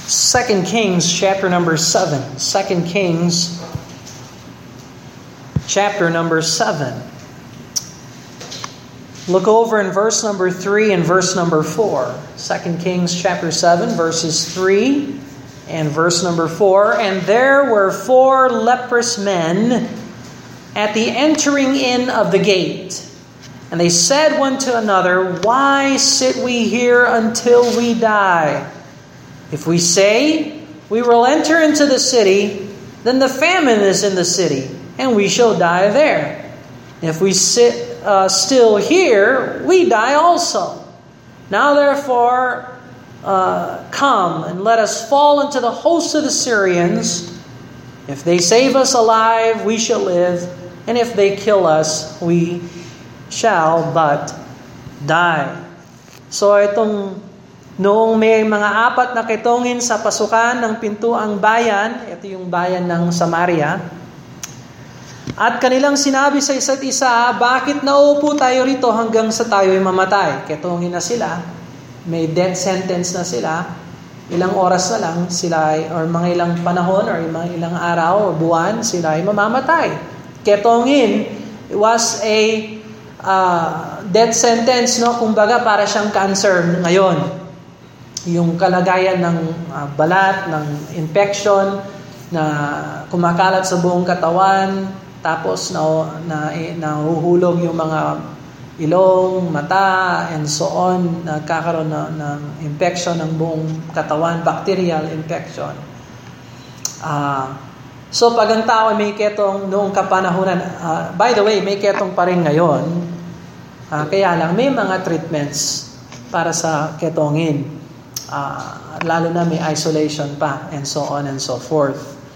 2 Kings chapter number 7. 2 Kings chapter number 7. Look over in verse number 3 and verse number 4. 2 Kings chapter 7 verses 3 and verse number 4. And there were 4 leprous men at the entering in of the gate. And they said one to another, "Why sit we here until we die? If we say, we will enter into the city, then the famine is in the city, and we shall die there. If we sit still here, we die also. Now therefore, come and let us fall into the host of the Syrians. If they save us alive, we shall live, and if they kill us, we shall but die." So itong noong may mga 4 na kitongin sa pasukan ng pintuang bayan, ito yung bayan ng Samaria, at kanilang sinabi sa isa't isa, "Bakit naupo tayo rito hanggang sa tayo'y mamatay?" Kitongin na sila, may death sentence na sila, ilang oras na lang sila, or mga ilang panahon, or mga ilang araw o buwan, sila ay mamamatay. Kitongin, it was a death sentence, no? Kumbaga para siyang cancer ngayon. Yung kalagayan ng balat, ng infection na kumakalat sa buong katawan, tapos nahuhulog yung mga ilong, mata, and so on, nagkakaroon ng infection ng buong katawan, bacterial infection. So pag ang tao may ketong noong kapanahunan, by the way, may ketong pa rin ngayon, kaya lang may mga treatments para sa ketongin. Lalo na may isolation pa, and so on and so forth.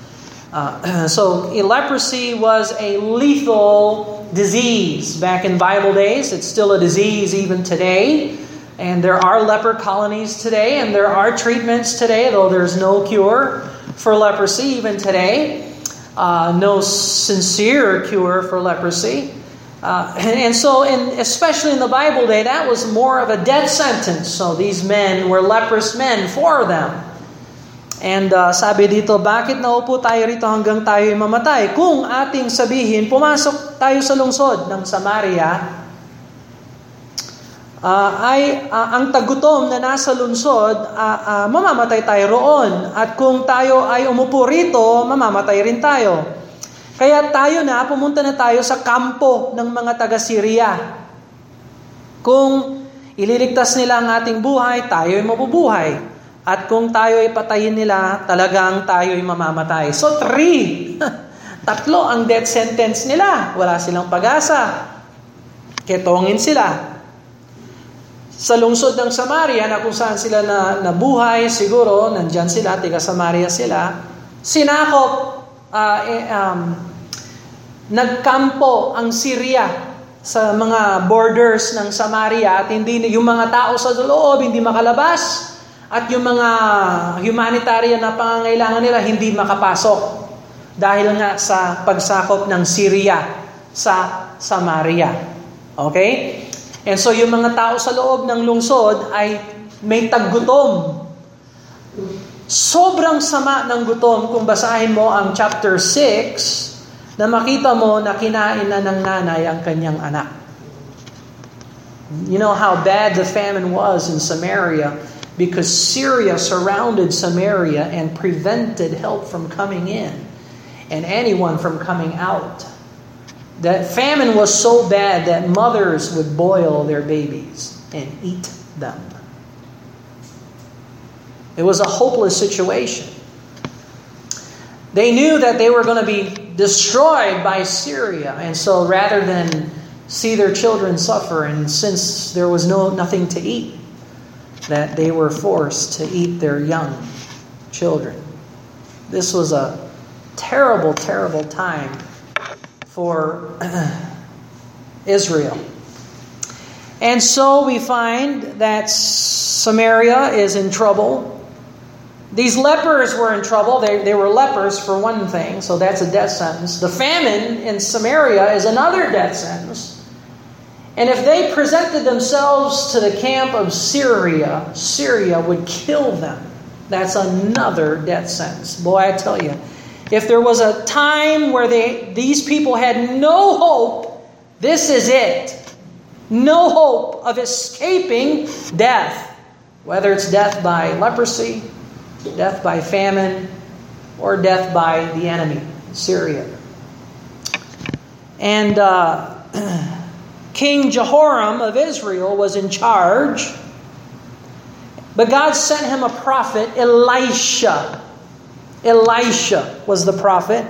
So leprosy was a lethal disease back in Bible days. It's still a disease even today. And there are leper colonies today, and there are treatments today, though there's no cure for leprosy even today. No sincere cure for leprosy. And so, especially in the Bible day, that was more of a death sentence. So these men were leprous men, 4 of them. And sabi dito, bakit naupo tayo rito hanggang tayo'y mamatay? Kung ating sabihin, pumasok tayo sa lungsod ng Samaria, ang tagutom na nasa lungsod, mamamatay tayo roon. At kung tayo ay umupo rito, mamamatay rin tayo. Kaya pumunta na tayo sa kampo ng mga taga-Syria. Kung ililigtas nila ang ating buhay, tayo ay mabubuhay. At kung tayo ay patayin nila, talagang tayo ay mamamatay. So 3, 3 ang death sentence nila. Wala silang pag-asa. Ketongin sila. Sa lungsod ng Samaria, na kung saan sila nabuhay, siguro, nandyan sila, tiga Samaria sila, sinakop, nagkampo ang Syria sa mga borders ng Samaria, at hindi yung mga tao sa loob hindi makalabas, at yung mga humanitarian na pangangailangan nila hindi makapasok dahil nga sa pagsakop ng Syria sa Samaria. Okay? And so yung mga tao sa loob ng lungsod ay may taggutom. Sobrang sama ng gutom kung basahin mo ang chapter 6 na makita mo na kinain na ng nanay ang kanyang anak. You know how bad the famine was in Samaria because Syria surrounded Samaria and prevented help from coming in and anyone from coming out. That famine was so bad that mothers would boil their babies and eat them. It was a hopeless situation. They knew that they were going to be destroyed by Syria, and so rather than see their children suffer, and since there was nothing to eat, that they were forced to eat their young children. This was a terrible, terrible time for Israel. And so we find that Samaria is in trouble. These lepers were in trouble. They were lepers for one thing, so that's a death sentence. The famine in Samaria is another death sentence. And if they presented themselves to the camp of Syria, Syria would kill them. That's another death sentence. Boy, I tell you, if there was a time where these people had no hope, this is it. No hope of escaping death. Whether it's death by leprosy, death by famine, or death by the enemy, Syria. And King Jehoram of Israel was in charge. But God sent him a prophet, Elisha. Elisha was the prophet.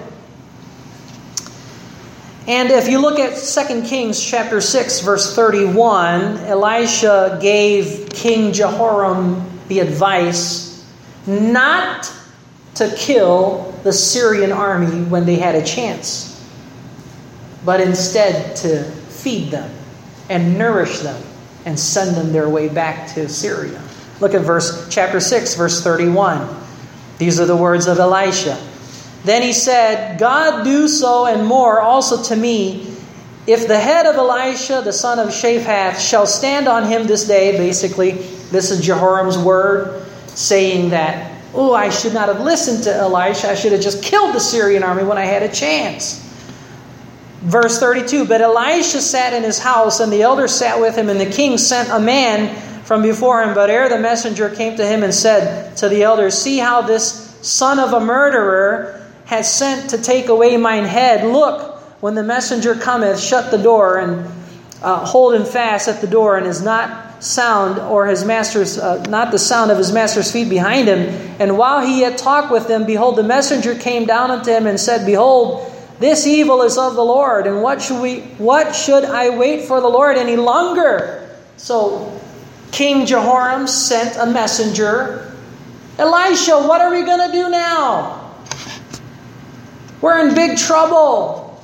And if you look at 2 Kings chapter 6, verse 31, Elisha gave King Jehoram the advice not to kill the Syrian army when they had a chance, but instead to feed them and nourish them and send them their way back to Syria. Look at chapter 6, verse 31. These are the words of Elisha. Then he said, God do so and more also to me, if the head of Elisha, the son of Shaphat, shall stand on him this day. Basically, this is Jehoram's word, saying that, I should not have listened to Elisha. I should have just killed the Syrian army when I had a chance. Verse 32, but Elisha sat in his house, and the elders sat with him, and the king sent a man from before him. But ere the messenger came to him and said to the elders, see how this son of a murderer has sent to take away mine head. Look, when the messenger cometh, shut the door, and hold him fast at the door, and is not sound or his master's not the sound of his master's feet behind him. And while he yet talked with them, behold, the messenger came down unto him and said, behold, this evil is of the Lord, and what should I wait for the Lord any longer? So King Jehoram sent a messenger. Elisha, what are we going to do now? We're in big trouble.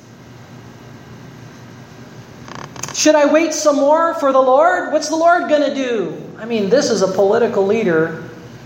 Should I wait some more for the Lord? What's the Lord going to do? I mean, this is a political leader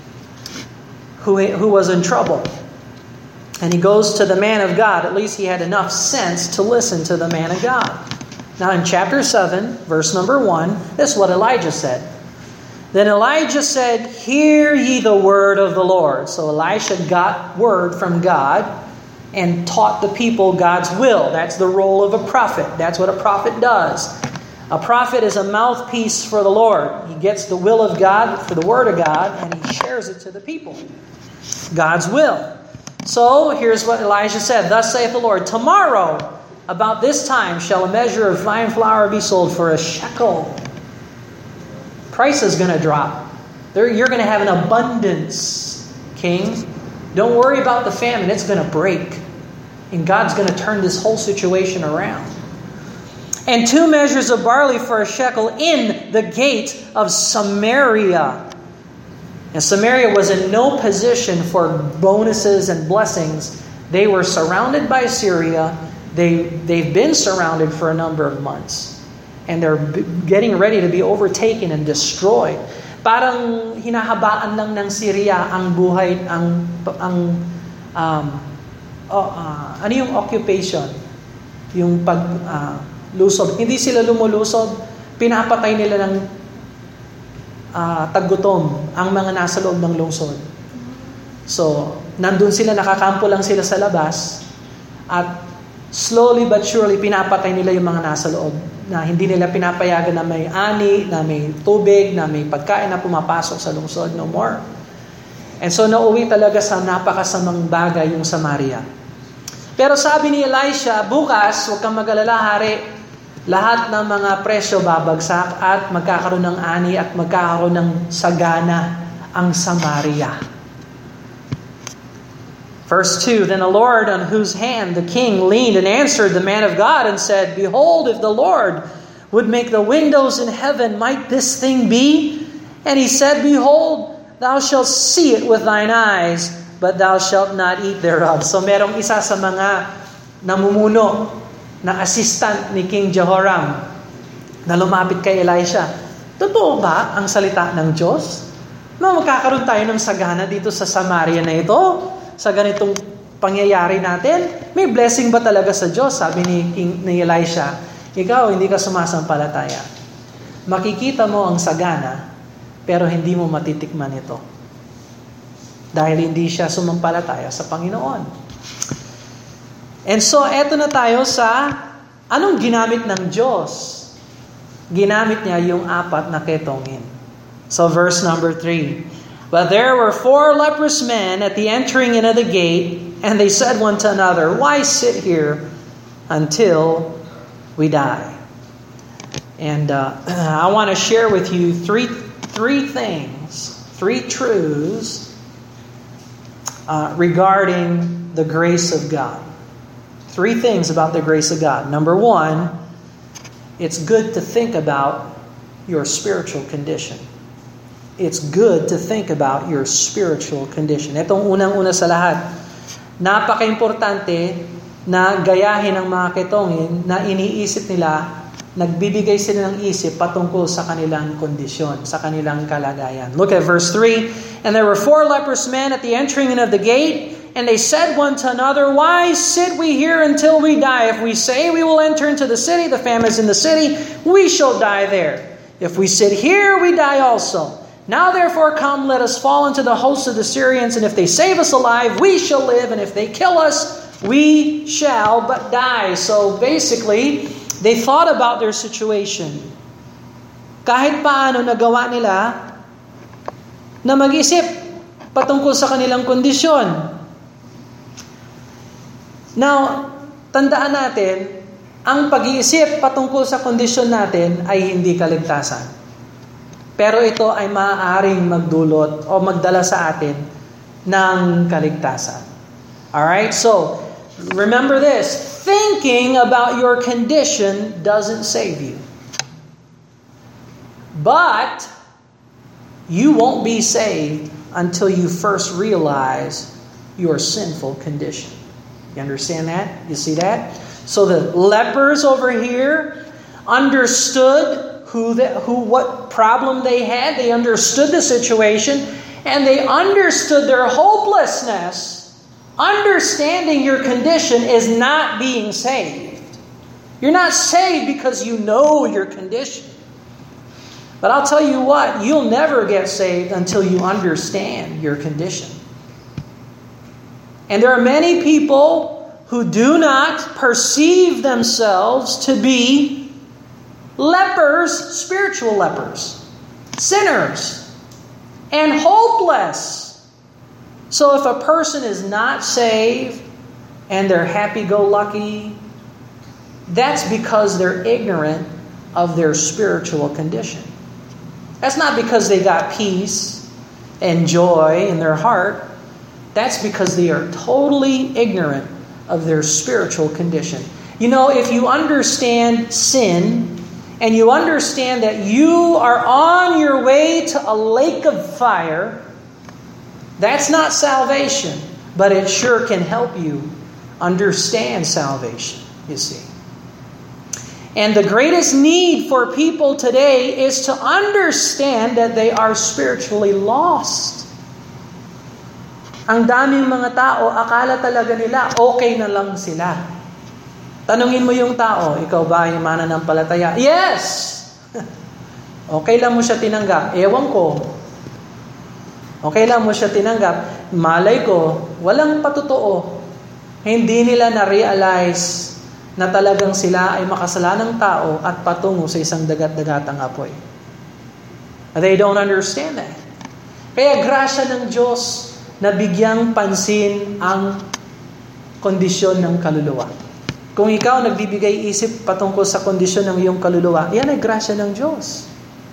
who was in trouble. And he goes to the man of God. At least he had enough sense to listen to the man of God. Now in chapter 7, verse number 1, this is what Elijah said. Then Elijah said, hear ye the word of the Lord. So Elisha got word from God and taught the people God's will. That's the role of a prophet. That's what a prophet does. A prophet is a mouthpiece for the Lord. He gets the will of God, for the word of God, and he shares it to the people. God's will. So here's what Elijah said. Thus saith the Lord, tomorrow about this time shall a measure of fine flour be sold for a shekel. Price is going to drop. You're going to have an abundance, king. Don't worry about the famine. It's going to break. And God's going to turn this whole situation around. And 2 measures of barley for a shekel in the gate of Samaria. And Samaria was in no position for bonuses and blessings. They were surrounded by Syria. They've been surrounded for a number of months. And they're getting ready to be overtaken and destroyed. Parang hinahabaan lang ng Syria ang buhay, ano yung occupation? Yung lusob. Hindi sila lumulusob. Pinapatay nila ng taggutom ang mga nasa loob ng lungsod. So, nandun sila, nakakampo lang sila sa labas, at slowly but surely pinapatay nila yung mga nasa loob, na hindi nila pinapayagan na may ani, na may tubig, na may pagkain na pumapasok sa lungsod, no more. And so nauwi talaga sa napakasamang bagay yung Samaria. Pero sabi ni Elisha, bukas, huwag kang mag-alala, hari, lahat ng mga presyo babagsak at magkakaroon ng ani at magkakaroon ng sagana ang Samaria. Verse 2, then the Lord on whose hand the king leaned and answered the man of God and said, behold, if the Lord would make the windows in heaven, might this thing be? And he said, behold, thou shalt see it with thine eyes, but thou shalt not eat thereof. So merong isa sa mga namumuno na assistant ni King Jehoram na lumapit kay Elisha. Totoo ba ang salita ng Diyos? Magkakaroon tayo ng sagana dito sa Samaria na ito? Sa ganitong pangyayari natin? May blessing ba talaga sa Diyos? Sabi ni Elisha, ikaw hindi ka sumasampalataya. Makikita mo ang sagana, pero hindi mo matitikman ito. dahil hindi siya sumampalataya sa Panginoon. And so, eto na tayo sa anong ginamit ng Diyos. Ginamit niya yung 4 na ketongin. So, verse number 3. But there were 4 leprous men at the entering in of the gate, and they said one to another, "Why sit here until we die?" And I want to share with you three things, 3 truths regarding the grace of God. 3 things about the grace of God. Number 1, it's good to think about your spiritual condition. It's good to think about your spiritual condition. Itong unang-una sa lahat, napaka-importante na gayahin ng mga ketongin na iniisip nila, nagbibigay sila ng isip patungkol sa kanilang kondisyon, sa kanilang kalagayan. Look at verse 3. And there were 4 leprous men at the entering in of the gate, and they said one to another, "Why sit we here until we die? If we say we will enter into the city, the famine is in the city, we shall die there. If we sit here, we die also. Now therefore come, let us fall into the host of the Syrians, and if they save us alive, we shall live, and if they kill us, we shall but die." So basically, they thought about their situation. Kahit paano nagawa nila na mag-isip patungkol sa kanilang kondisyon. Now, tandaan natin, ang pag-iisip patungkol sa kondisyon natin ay hindi kaligtasan. Pero ito ay maaaring magdulot o magdala sa atin ng kaligtasan. Alright? So, remember this. Thinking about your condition doesn't save you. But, you won't be saved until you first realize your sinful condition. You understand that? You see that? So the lepers over here understood what problem they had. They understood the situation, and they understood their hopelessness. Understanding your condition is not being saved. You're not saved because you know your condition. But I'll tell you what, you'll never get saved until you understand your condition. And there are many people who do not perceive themselves to be lepers, spiritual lepers, sinners, and hopeless. So if a person is not saved and they're happy-go-lucky, that's because they're ignorant of their spiritual condition. That's not because they got peace and joy in their heart. That's because they are totally ignorant of their spiritual condition. You know, if you understand sin, and you understand that you are on your way to a lake of fire, that's not salvation, but it sure can help you understand salvation, you see. And the greatest need for people today is to understand that they are spiritually lost. Ang daming mga tao, akala talaga nila okay na lang sila. Tanungin mo yung tao, ikaw ba ay mananampalataya? Yes! Okay lang mo siya tinanggap? Ewan ko. Okay lang mo siya tinanggap? Malay ko, walang patotoo. Hindi nila na-realize na talagang sila ay makasalanang tao at patungo sa isang dagat-dagatang apoy. They don't understand that. Kaya grasya ng Diyos na bigyang pansin ang kondisyon ng kaluluwa. Kung ikaw nagbibigay isip patungkol sa kondisyon ng iyong kaluluwa, yan ay grasya ng Diyos.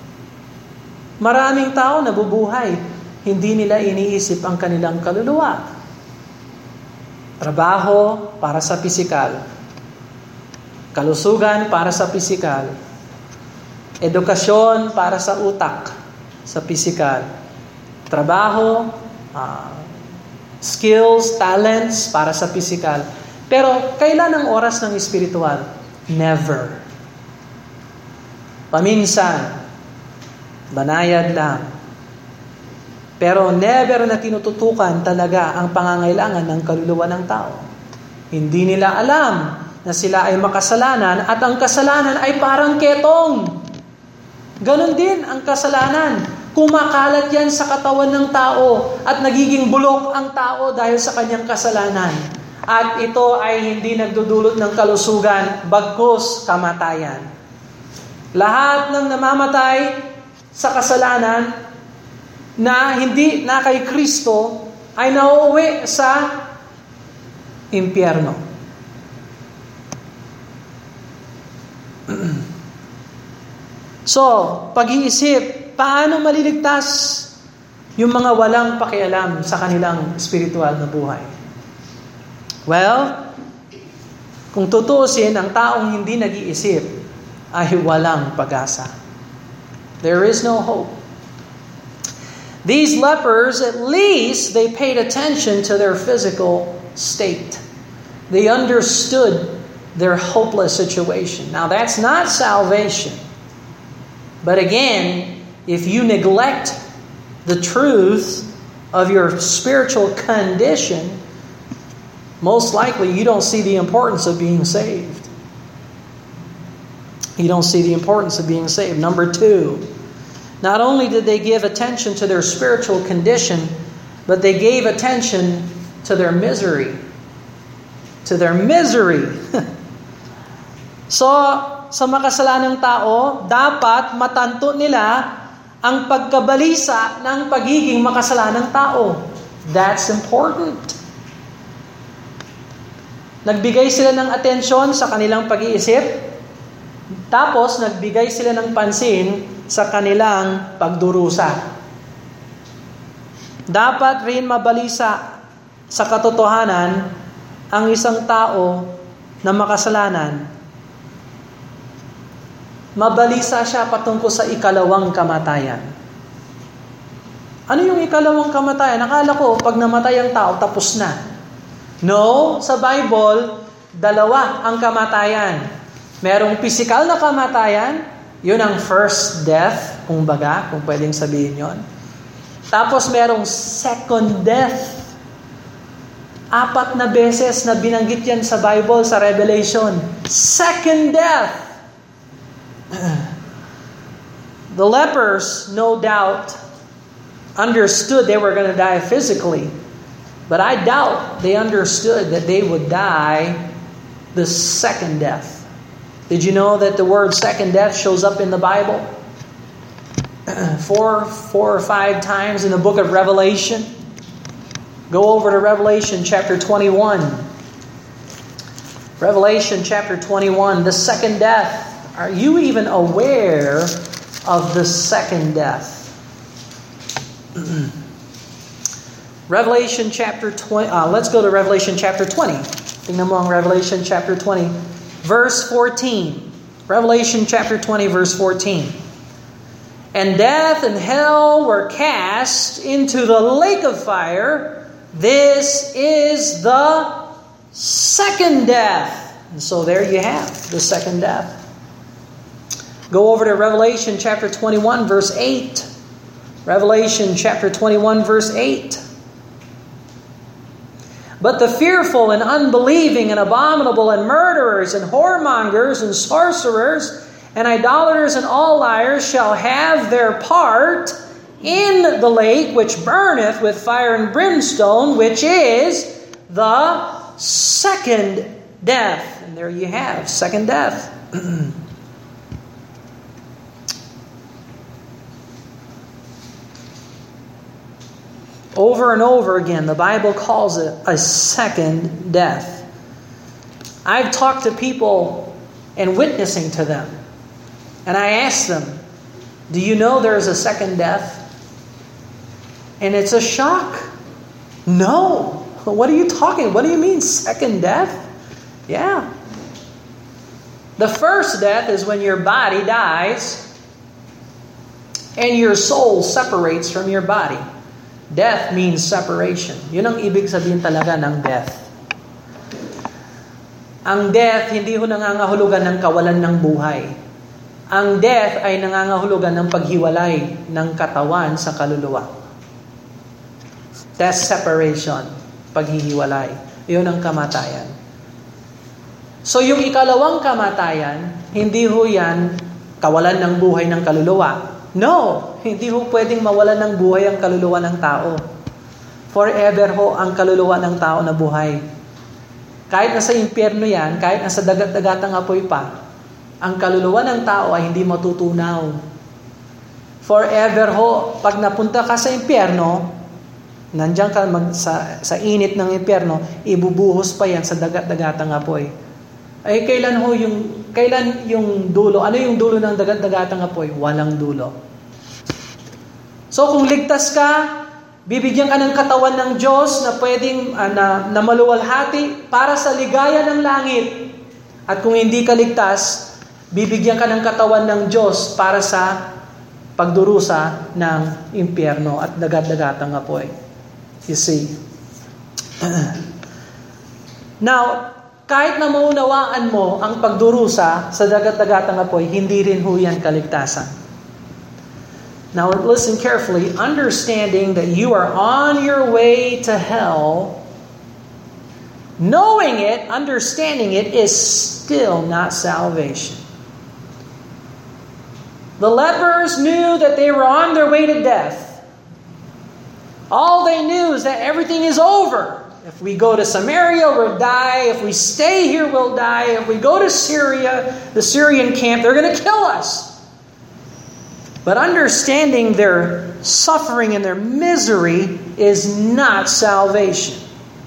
Maraming tao nabubuhay, hindi nila iniisip ang kanilang kaluluwa. Trabaho para sa pisikal. Kalusugan para sa pisikal. Edukasyon para sa utak, sa pisikal. Trabaho, skills, talents para sa pisikal. Pero kailan ang oras ng espiritual? Never. Paminsan, banayad lang. Pero never na tinututukan talaga ang pangangailangan ng kaluluwa ng tao. Hindi nila alam na sila ay makasalanan at ang kasalanan ay parang ketong. Ganon din ang kasalanan. kumakalat yan sa katawan ng tao at nagiging bulok ang tao dahil sa kanyang kasalanan. At ito ay hindi nagdudulot ng kalusugan, bagkus kamatayan. Lahat ng namamatay sa kasalanan na hindi na kay Kristo ay nauuwi sa impyerno. So, pag-iisip, paano maliligtas yung mga walang pakialam sa kanilang spiritual na buhay? Well, kung tutuusin, ang taong hindi nag-iisip ay walang pag-asa. There is no hope. These lepers, at least, they paid attention to their physical state. They understood their hopeless situation. Now, that's not salvation. But again, if you neglect the truth of your spiritual condition, most likely you don't see the importance of being saved. You don't see the importance of being saved. Number 2, not only did they give attention to their spiritual condition, but they gave attention to their misery. To their misery. So, sa makasalanang tao, dapat matanto nila ang pagkabalisa ng pagiging makasalanang tao. That's important. Nagbigay sila ng atensyon sa kanilang pag-iisip, tapos nagbigay sila ng pansin sa kanilang pagdurusa. Dapat rin mabalisa sa katotohanan ang isang tao na makasalanan. Mabalisa siya patungkol sa ikalawang kamatayan. Ano yung ikalawang kamatayan? Akala ko, pag namatay ang tao, tapos na. No, sa Bible, 2 ang kamatayan. Merong physical na kamatayan, yun ang first death, kung pwedeng sabihin yon. Tapos merong second death. 4 na beses na binanggit yan sa Bible, sa Revelation. Second death. The lepers, no doubt, understood they were going to die physically. But I doubt they understood that they would die the second death. Did you know that the word second death shows up in the Bible? 4 or 5 times in the book of Revelation. Go over to Revelation chapter 21. Revelation chapter 21, the second death. Are you even aware of the second death? Revelation chapter 20. Let's go to Revelation chapter 20. Tingnan mo ang Revelation chapter 20, verse 14. Revelation chapter 20, verse 14. And death and hell were cast into the lake of fire. This is the second death. And so there you have the second death. Go over to Revelation chapter 21, verse 8. Revelation chapter 21, verse 8. But the fearful and unbelieving and abominable and murderers and whoremongers and sorcerers and idolaters and all liars shall have their part in the lake which burneth with fire and brimstone, which is the second death. And there you have, second death. Over and over again, the Bible calls it a second death. I've talked to people and witnessing to them, and I ask them, do you know there's a second death? And it's a shock. No. What are you talking? What do you mean, second death? Yeah. The first death is when your body dies and your soul separates from your body. Death means separation. Yun ang ibig sabihin talaga ng death. Ang death, hindi ho nangangahulugan ng kawalan ng buhay. Ang death ay nangangahulugan ng paghiwalay ng katawan sa kaluluwa. That's separation. Paghihiwalay. Yun ang kamatayan. So yung ikalawang kamatayan, hindi ho yan kawalan ng buhay ng kaluluwa. No, hindi ho pwedeng mawalan ng buhay ang kaluluwa ng tao. Forever ho ang kaluluwa ng tao na buhay. Kahit nasa impyerno yan, kahit nasa dagat-dagatang apoy pa, ang kaluluwa ng tao ay hindi matutunaw. Forever ho, pag napunta ka sa impyerno, nandiyan ka sa init ng impyerno, ibubuhos pa yan sa dagat-dagatang apoy. Ay kailan yung dulo? Ano yung dulo ng dagat-dagatang apoy? Walang dulo. So kung ligtas ka, bibigyan ka ng katawan ng Diyos na pwedeng na maluwalhati para sa ligaya ng langit. At kung hindi ka ligtas, bibigyan ka ng katawan ng Diyos para sa pagdurusa ng impyerno at dagat-dagatang apoy. You see. Now, kahit na maunawaan mo ang pagdurusa sa dagat-dagatang apoy, hindi rin ho yan kaligtasan. Now listen carefully, understanding that you are on your way to hell, knowing it, understanding it, is still not salvation. The lepers knew that they were on their way to death. All they knew is that everything is over. If we go to Samaria, we'll die. If we stay here, we'll die. If we go to Syria, the Syrian camp, they're going to kill us. But understanding their suffering and their misery is not salvation.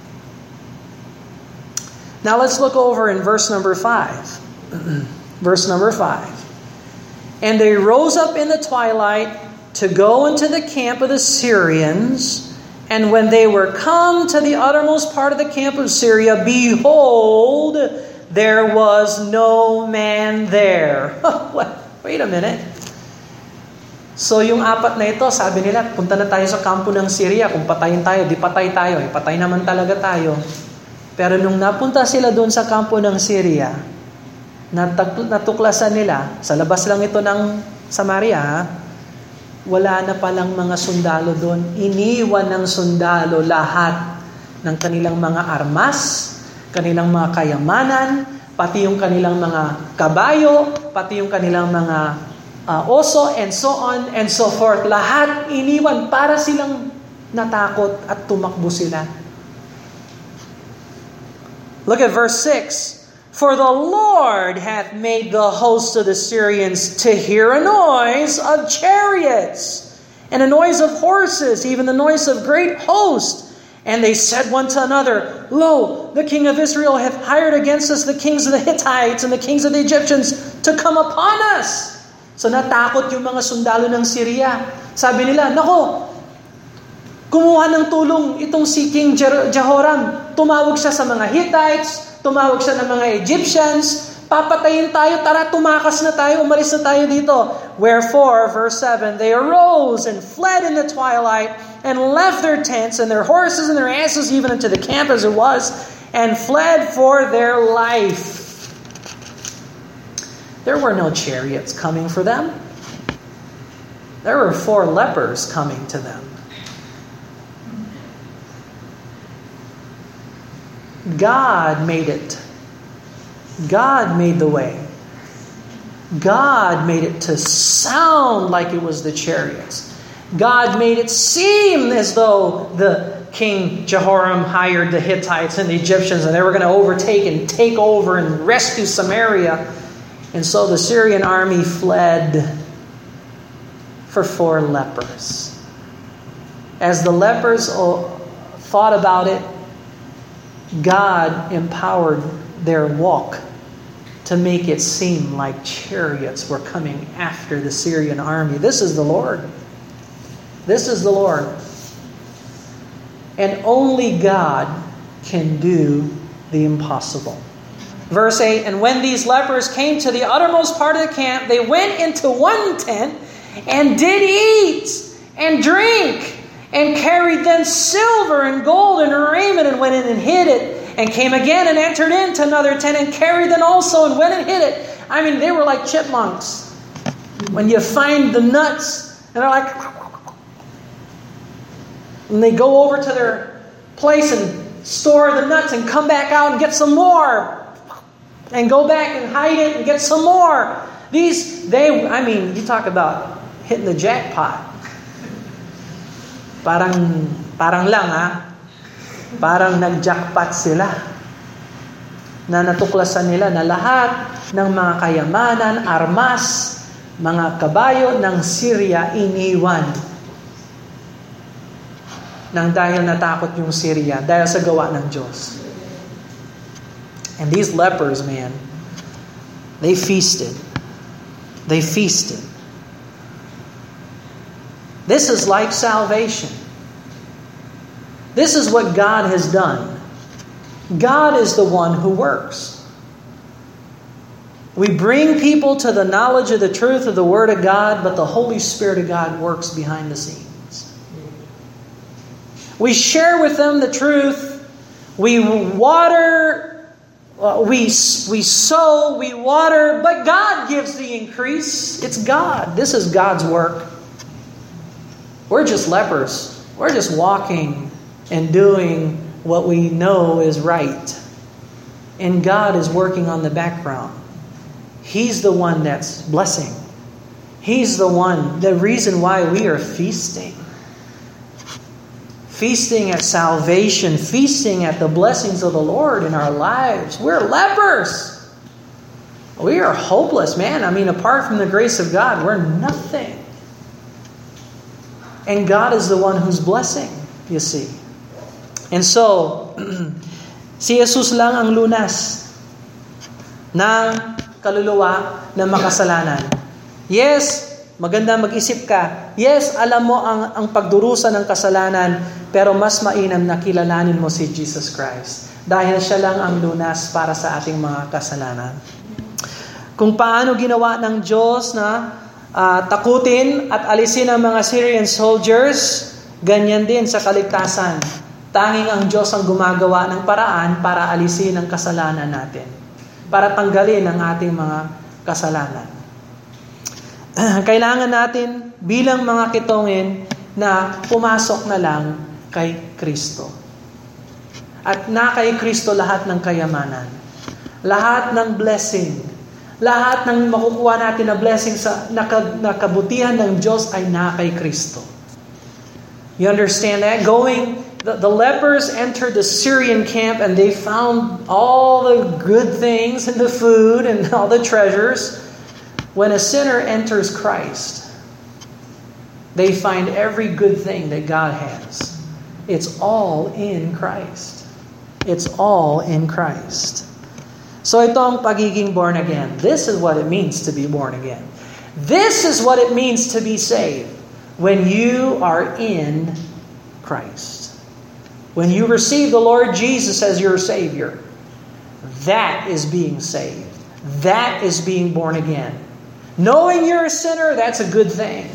Now let's look over in verse number 5. Verse number 5. And they rose up in the twilight to go into the camp of the Syrians. And when they were come to the uttermost part of the camp of Syria, behold, there was no man there. Wait a minute. So yung apat na ito, sabi nila, punta na tayo sa kampo ng Syria. Kung patayin tayo, di patay tayo. Patay naman talaga tayo. Pero nung napunta sila doon sa kampo ng Syria, natuklasan nila, sa labas lang ito ng Samaria, wala na palang mga sundalo doon. Iniwan ng sundalo lahat ng kanilang mga armas, kanilang mga kayamanan, pati yung kanilang mga kabayo, pati yung kanilang mga oso, and so on and so forth. Lahat iniwan para silang natakot at tumakbo sila. Look at verse 6. For the Lord hath made the host of the Syrians to hear a noise of chariots, and a noise of horses, even the noise of great host. And they said one to another, Lo, the king of Israel hath hired against us the kings of the Hittites and the kings of the Egyptians to come upon us. So natakot yung mga sundalo ng Syria. Sabi nila, nako, kumuha ng tulong itong si King Jehoram. Tumawag siya sa mga Hittites, tumawag siya ng mga Egyptians, papatayin tayo, tara tumakas na tayo, umalis na tayo dito. Wherefore, verse 7, they arose and fled in the twilight and left their tents and their horses and their asses even into the camp as it was, and fled for their life. There were no chariots coming for them. There were 4 lepers coming to them. God made it. God made the way. God made it to sound like it was the chariots. God made it seem as though the King Jehoram hired the Hittites and the Egyptians and they were going to overtake and take over and rescue Samaria. And so the Syrian army fled for 4 lepers. As the lepers thought about it, God empowered their walk to make it seem like chariots were coming after the Syrian army. This is the Lord. This is the Lord. And only God can do the impossible. Verse 8, and when these lepers came to the uttermost part of the camp, they went into one tent and did eat and drink and carried then silver and gold and raiment and went in and hid it and came again and entered into another tent and carried them also and went and hid it. I mean, they were like chipmunks. When you find the nuts and they're like, and they go over to their place and store the nuts and come back out and get some more. And go back and hide it and get some more. You talk about hitting the jackpot. Parang lang parang nag-jackpot sila. Na natuklasan nila na lahat ng mga kayamanan, armas, mga kabayo ng Syria iniwan. Nang dahil natakot yung Syria, dahil sa gawa ng Diyos. And these lepers, man, they feasted. They feasted. This is like salvation. This is what God has done. God is the one who works. We bring people to the knowledge of the truth of the Word of God, but the Holy Spirit of God works behind the scenes. We share with them the truth. We water, we sow, we water, but God gives the increase. It's God. This is God's work. We're just lepers. We're just walking and doing what we know is right. And God is working on the background. He's the one that's blessing. He's the reason why we are feasting. Feasting at salvation, feasting at the blessings of the Lord in our lives. We're lepers. We are hopeless, man. I mean, apart from the grace of God, we're nothing. And God is the one who's blessing, you see. And so, si Jesus lang ang lunas ng kaluluwa na makasalanan. Yes, maganda mag-isip ka. Yes, alam mo ang pagdurusa ng kasalanan, pero mas mainam na kilalanin mo si Jesus Christ. Dahil siya lang ang lunas para sa ating mga kasalanan. Kung paano ginawa ng Diyos na takutin at alisin ang mga Syrian soldiers, ganyan din sa kaligtasan. Tanging ang Diyos ang gumagawa ng paraan para alisin ang kasalanan natin. Para tanggalin ang ating mga kasalanan. Kailangan natin bilang mga kitongin na pumasok na lang kay Kristo. At na kay Kristo lahat ng kayamanan. Lahat ng blessing. Lahat ng makukuha natin na blessing sa nakabutihan ng Diyos ay na kay Kristo. You understand that? The lepers entered the Syrian camp and they found all the good things and the food and all the treasures. When a sinner enters Christ, they find every good thing that God has. It's all in Christ. It's all in Christ. So ito ang pagiging born again. This is what it means to be born again. This is what it means to be saved when you are in Christ. When you receive the Lord Jesus as your Savior, that is being saved. That is being born again. Knowing you're a sinner, that's a good thing.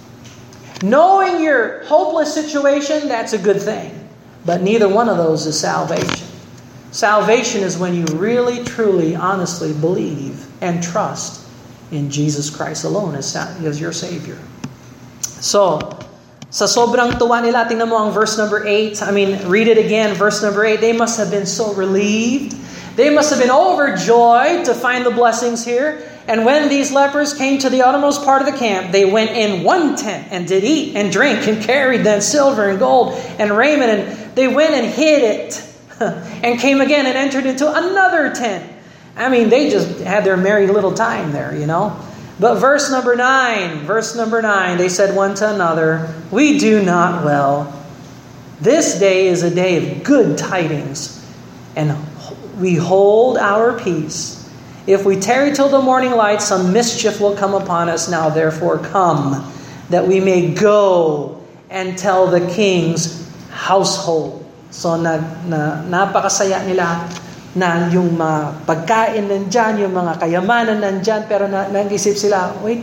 Knowing your hopeless situation, that's a good thing. But neither one of those is salvation. Salvation is when you really, truly, honestly believe and trust in Jesus Christ alone as your Savior. So, sa sobrang tuwa nila, tingnan mo ang verse number 8. Read it again, verse number 8. They must have been so relieved. They must have been overjoyed to find the blessings here. And when these lepers came to the outermost part of the camp, they went in one tent and did eat and drink and carried then silver and gold and raiment. And they went and hid it and came again and entered into another tent. They just had their merry little time there, you know. But verse number 9, they said one to another, "We do not well. This day is a day of good tidings, and we hold our peace. If we tarry till the morning light, some mischief will come upon us. Now therefore come, that we may go and tell the king's household." So napakasaya nila na yung mga pagkain nandyan, yung mga kayamanan nandyan, pero nag-isip sila, wait.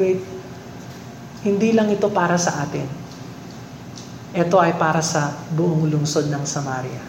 Hindi lang ito para sa atin. Ito ay para sa buong lungsod ng Samaria.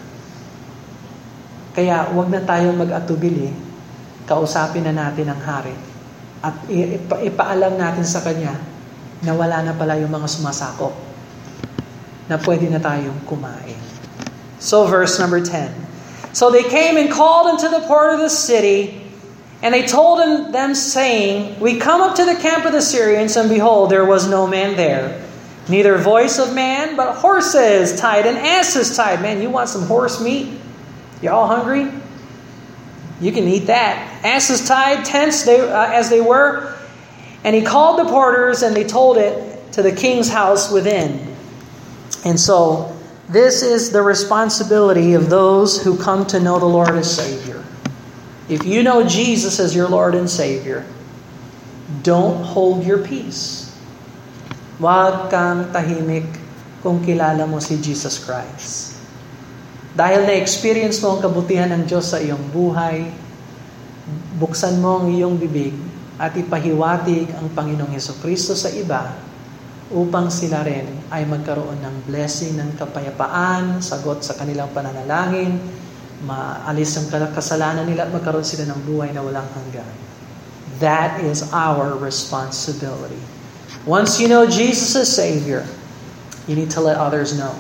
Kaya wag na tayong mag-atubili. Kausapin na natin ang hari. At ipaalam natin sa kanya na wala na pala yung mga sumasakop. Na pwede na tayong kumain. So verse number 10. So they came and called into the port of the city, And they told them saying, we come up to the camp of the Syrians, and behold, there was no man there. Neither voice of man, but horses tied and asses tied. Man, you want some horse meat? You all hungry? You can eat that. Asses tied, tents as they were. And he called the porters, and they told it to the king's house within. And so, this is the responsibility of those who come to know the Lord as Savior. If you know Jesus as your Lord and Savior, don't hold your peace. Huwag kang tahimik kung kilala mo si Jesus Christ. Dahil na-experience mo ang kabutihan ng Diyos sa iyong buhay, buksan mo ang iyong bibig at ipahiwatig ang Panginoong Hesukristo sa iba upang sila rin ay magkaroon ng blessing, ng kapayapaan, sagot sa kanilang pananalangin, maalis ang kasalanan nila at magkaroon sila ng buhay na walang hanggan. That is our responsibility. Once you know Jesus as Savior, you need to let others know.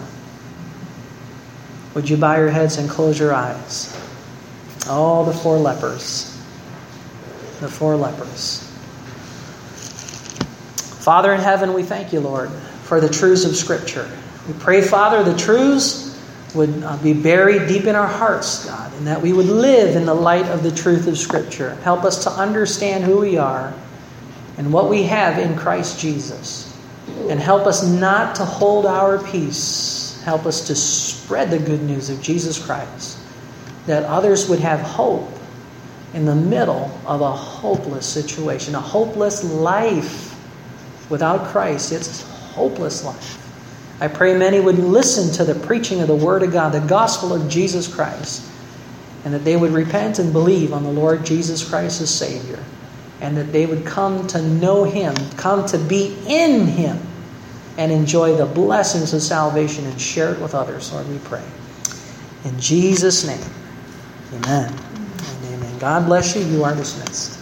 Would you bow your heads and close your eyes? Oh, the 4 lepers. The 4 lepers. Father in heaven, we thank you, Lord, for the truths of Scripture. We pray, Father, the truths would be buried deep in our hearts, God, and that we would live in the light of the truth of Scripture. Help us to understand who we are and what we have in Christ Jesus. And help us not to hold our peace. Help us to spread the good news of Jesus Christ, that others would have hope in the middle of a hopeless situation, a hopeless life. Without Christ, it's a hopeless life. I pray many would listen to the preaching of the Word of God, the gospel of Jesus Christ, and that they would repent and believe on the Lord Jesus Christ as Savior, and that they would come to know Him, come to be in Him, and enjoy the blessings of salvation and share it with others. Lord, we pray. In Jesus' name, amen and amen. God bless you. You are dismissed.